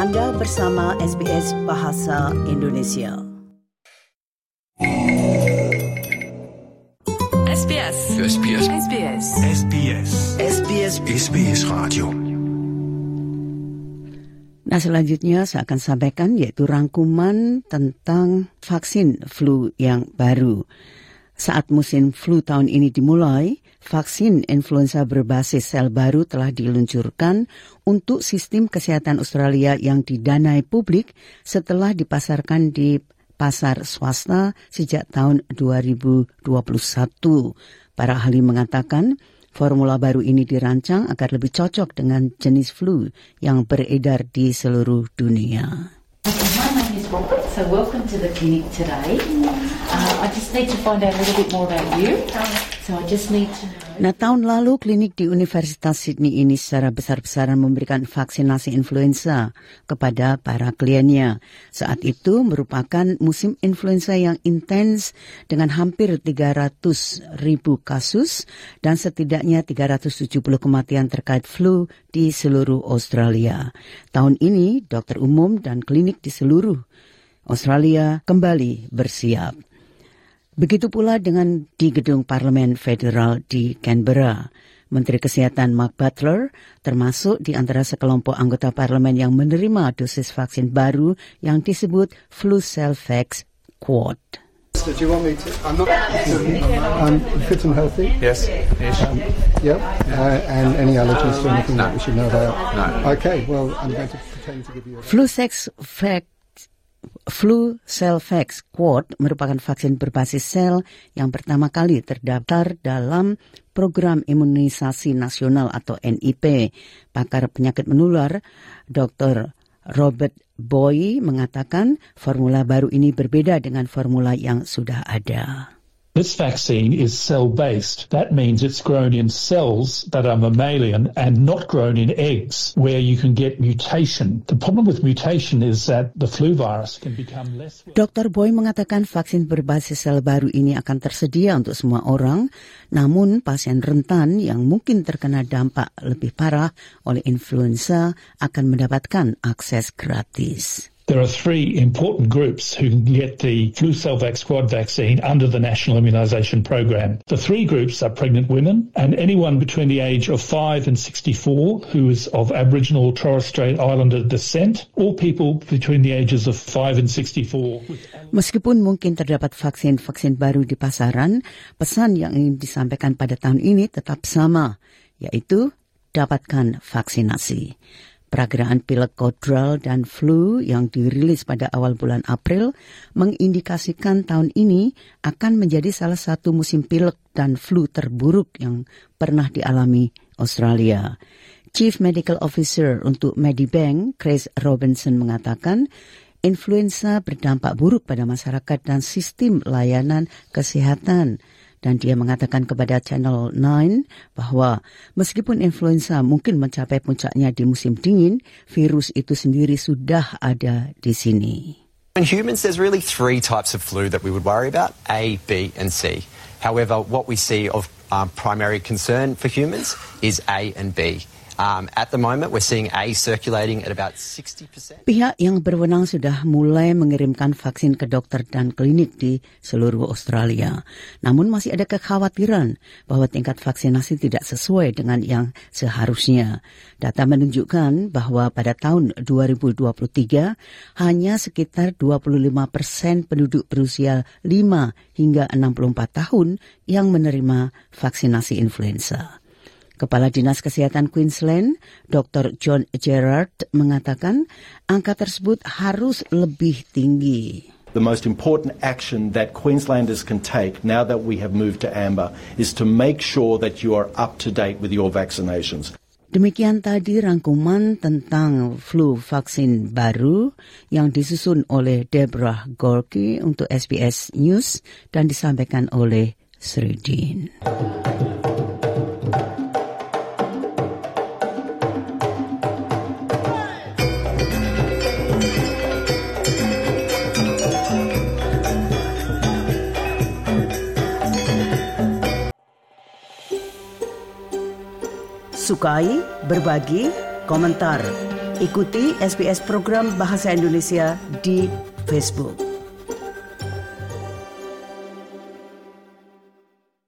Anda bersama SBS Bahasa Indonesia. SBS. SBS. SBS. SBS. SBS. SBS Radio. Nah, selanjutnya saya akan sampaikan yaitu rangkuman tentang vaksin flu yang baru. Saat musim flu tahun ini dimulai, vaksin influenza berbasis sel baru telah diluncurkan untuk sistem kesehatan Australia yang didanai publik setelah dipasarkan di pasar swasta sejak tahun 2021. Para ahli mengatakan formula baru ini dirancang agar lebih cocok dengan jenis flu yang beredar di seluruh dunia. My name is Robert, so welcome to the clinic today. I just need to find out a little bit more about you. So I just need to know. Nah, tahun lalu klinik di Universitas Sydney ini secara besar-besaran memberikan vaksinasi influenza kepada para kliennya. Saat itu merupakan musim influenza yang intens dengan hampir 300,000 kasus dan setidaknya 370 kematian terkait flu di seluruh Australia. Tahun ini, dokter umum dan klinik di seluruh Australia kembali bersiap. Begitu pula dengan di gedung Parlemen Federal di Canberra. Menteri Kesehatan Mark Butler termasuk di antara sekelompok anggota parlemen yang menerima dosis vaksin baru yang disebut Flucelvax Quad. Do you want me to? I'm not. I'm fit and healthy. Yes. Yep. And any allergies to anything that we should know about? No. Okay. Well, I'm going to pretend to give you. Flucelvax Quad merupakan vaksin berbasis sel yang pertama kali terdaftar dalam Program Imunisasi Nasional atau NIP. Pakar penyakit menular, Dr. Robert Boy mengatakan formula baru ini berbeda dengan formula yang sudah ada. This vaccine is cell-based. That means it's grown in cells that are mammalian and not grown in eggs, where you can get mutation. The problem with mutation is that the flu virus can become less... Dr. Boy mengatakan vaksin berbasis sel baru ini akan tersedia untuk semua orang, namun pasien rentan yang mungkin terkena dampak lebih parah oleh influenza akan mendapatkan akses gratis. There are three important groups who can get the Flucelvax Quad vaccine under the National Immunisation Program. The three groups are pregnant women and anyone between the age of 5 and 64 who is of Aboriginal or Torres Strait Islander descent, or people between the ages of 5 and 64. Meskipun mungkin terdapat vaksin-vaksin baru di pasaran, pesan yang ingin disampaikan pada tahun ini tetap sama, yaitu dapatkan vaksinasi. Peragaan pilek Codral dan flu yang dirilis pada awal bulan April mengindikasikan tahun ini akan menjadi salah satu musim pilek dan flu terburuk yang pernah dialami Australia. Chief Medical Officer untuk Medibank, Chris Robinson mengatakan, influenza berdampak buruk pada masyarakat dan sistem layanan kesehatan. Dan dia mengatakan kepada Channel 9 bahwa meskipun influenza mungkin mencapai puncaknya di musim dingin, virus itu sendiri sudah ada di sini. In humans, there's really three types of flu that we would worry about, A, B and C. However, what we see of primary concern for humans is A and B. At the moment, we're seeing A circulating at about 60%. Pihak yang berwenang sudah mulai mengirimkan vaksin ke dokter dan klinik di seluruh Australia. Namun masih ada kekhawatiran bahwa tingkat vaksinasi tidak sesuai dengan yang seharusnya. Data menunjukkan bahwa pada tahun 2023, hanya sekitar 25% penduduk berusia 5 hingga 64 tahun yang menerima vaksinasi influenza. Kepala Dinas Kesehatan Queensland, Dr. John Gerard, mengatakan angka tersebut harus lebih tinggi. The most important action that Queenslanders can take now that we have moved to amber is to make sure that you are up to date with your vaccinations. Demikian tadi rangkuman tentang flu vaksin baru yang disusun oleh Deborah Gorky untuk SBS News dan disampaikan oleh Sridin. Sukai, berbagi, komentar. Ikuti SBS program Bahasa Indonesia di Facebook.